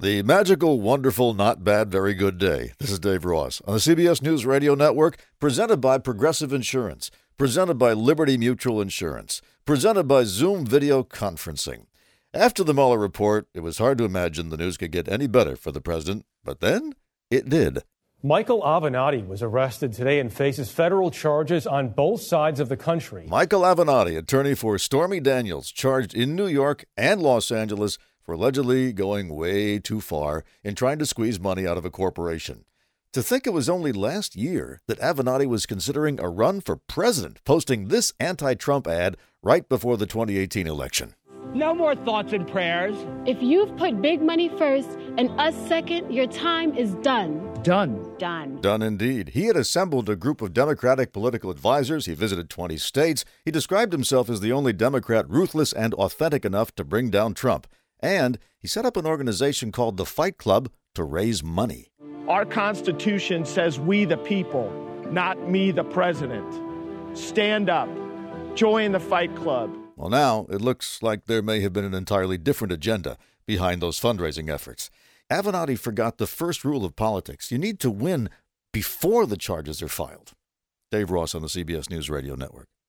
The magical, wonderful, not bad, very good day. This is Dave Ross on the CBS News Radio Network, presented by Progressive Insurance, presented by Liberty Mutual Insurance, presented by Zoom Video Conferencing. After the Mueller report, it was hard to imagine the news could get any better for the president, but then it did. Michael Avenatti was arrested today and faces federal charges on both sides of the country. Michael Avenatti, attorney for Stormy Daniels, charged in New York and Los Angeles for allegedly going way too far in trying to squeeze money out of a corporation. To think it was only last year that Avenatti was considering a run for president, posting this anti-Trump ad right before the 2018 election. No more thoughts and prayers. If you've put big money first and us second, your time is done. Done. Done indeed. He had assembled a group of Democratic political advisors. He visited 20 states. He described himself as the only Democrat ruthless and authentic enough to bring down Trump. And he set up an organization called the Fight Club to raise money. Our Constitution says we the people, not me the president. Stand up. Join the Fight Club. Well, now it looks like there may have been an entirely different agenda behind those fundraising efforts. Avenatti forgot the first rule of politics. You need to win before the charges are filed. Dave Ross on the CBS News Radio Network.